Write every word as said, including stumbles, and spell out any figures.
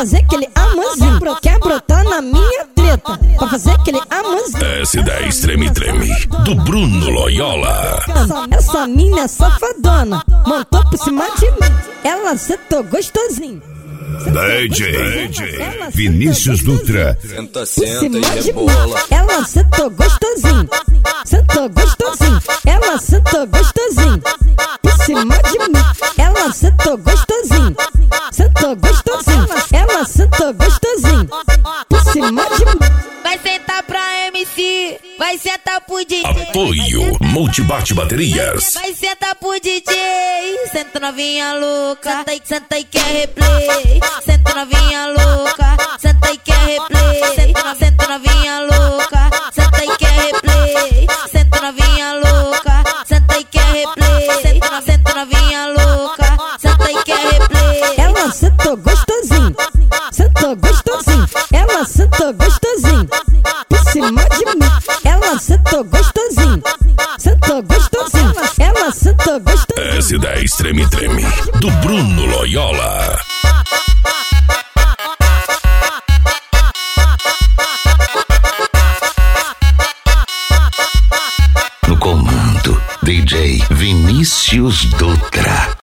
fazer aquele amorzinho. Quer brotar na minha treta, pra fazer aquele amorzinho. S dez Treme Treme, do Bruno Loyola. Essa, essa mina safadona montou por cima de mim. Ela sentou gostosinho. D J Vinícius Dutra. Senta, senta e rebola. Ela sentou gostosinho. Sentou gostosinho. Ela sentou gostosinho. Por cima de mim. Ela sentou gostosinho. Sentou gostosinho. Ela sentou gostosinho. Por cima de mim. Vai sentar pra M C, vai sentar pro D J. Apoio Multibate Baterias. Vai sentar pro D J. Senta novinha louca, senta aí, senta aí quer replay. Senta novinha louca, senta aí quer replay. Senta, senta novinha louca, senta aí quer replay. Senta novinha louca, senta aí quer replay. Senta, senta novinha louca, senta aí quer replay. Ela sentou gostosinho. Sentou gostosinho. Ela sentou gostosinho. Por cima de mim. Ela sentou gostosinho. Sentou gostosinho. Ela sentou gostosinho. S dez Treme Treme, do Bruno Loyola. No comando, D J Vinícius Dutra.